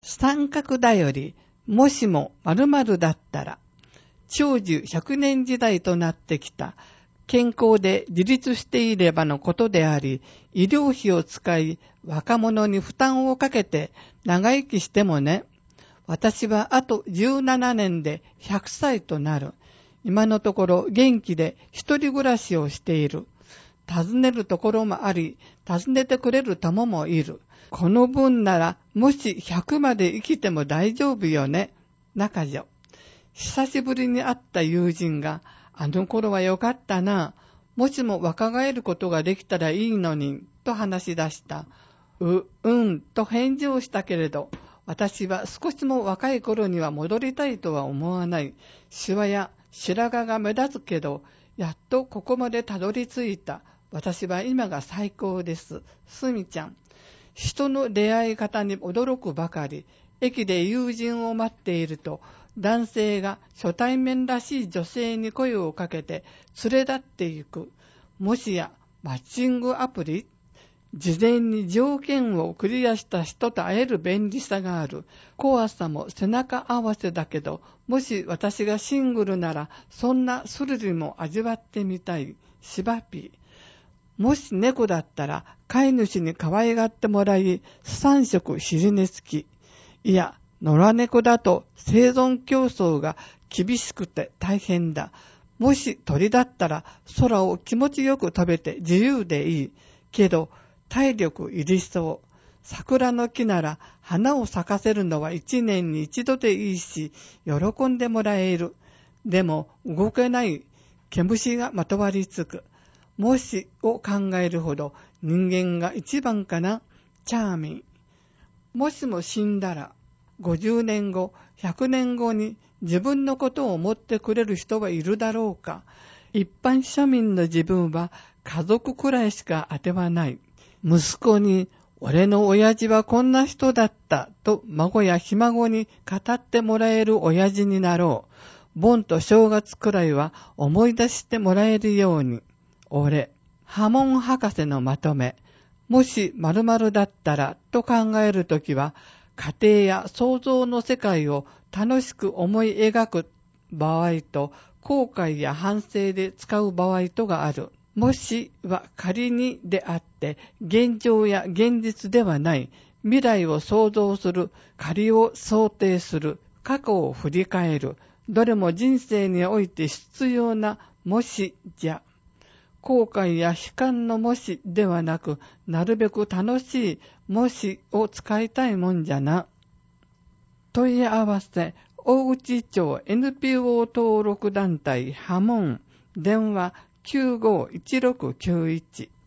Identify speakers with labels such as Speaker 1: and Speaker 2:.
Speaker 1: 三角だより、もしも〇〇だったら、長寿100年時代となってきた、健康で自立していればのことであり、医療費を使い、若者に負担をかけて長生きしてもね、私はあと17年で100歳となる。今のところ元気で一人暮らしをしている。訪ねるところもあり、訪ねてくれる友もいる。この分なら、もし100まで生きても大丈夫よね。中女。久しぶりに会った友人が、あの頃はよかったな。もしも若返ることができたらいいのに、と話し出した。と返事をしたけれど、私は少しも若い頃には戻りたいとは思わない。シワや白髪が目立つけど、やっとここまでたどり着いた。私は今が最高です。すみちゃん。人の出会い方に驚くばかり。駅で友人を待っていると、男性が初対面らしい女性に声をかけて連れ立っていく。もしやマッチングアプリ？事前に条件をクリアした人と会える便利さがある。怖さも背中合わせだけど、もし私がシングルなら、そんなスリルも味わってみたい。しばぴー。もし猫だったら、飼い主に可愛がってもらい、3食尻寝付き。いや、野良猫だと生存競争が厳しくて大変だ。もし鳥だったら空を気持ちよく飛べて自由でいい。けど体力いりそう。桜の木なら花を咲かせるのは1年に1度でいいし、喜んでもらえる。でも動けない毛虫がまとわりつく。もしを考えるほど人間が一番かな。チャーミン。もしも死んだら、50年後、100年後に自分のことを思ってくれる人はいるだろうか。一般庶民の自分は家族くらいしか当てはない。息子に、俺の親父はこんな人だったと孫やひ孫に語ってもらえる親父になろう。盆と正月くらいは思い出してもらえるように。俺、ハモン博士のまとめ。もし〇〇だったらと考えるときは、家庭や想像の世界を楽しく思い描く場合と、後悔や反省で使う場合とがある。もしは仮にであって、現状や現実ではない。未来を想像する、仮を想定する、過去を振り返る。どれも人生において必要なもしじゃ。後悔や悲観のもしではなく、なるべく楽しいもしを使いたいもんじゃな。問い合わせ、大内町 NPO 登録団体ハモン、電話951691